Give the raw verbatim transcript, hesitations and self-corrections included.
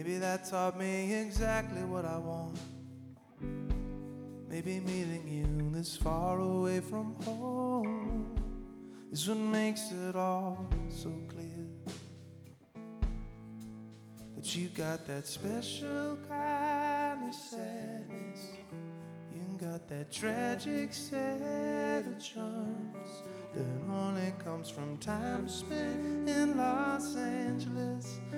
Maybe that taught me exactly what I want. Maybe meeting you this far away from home is what makes it all so clear. That you got that special kind of sadness, you got that tragic set of charms that only comes from time spent in Los Angeles.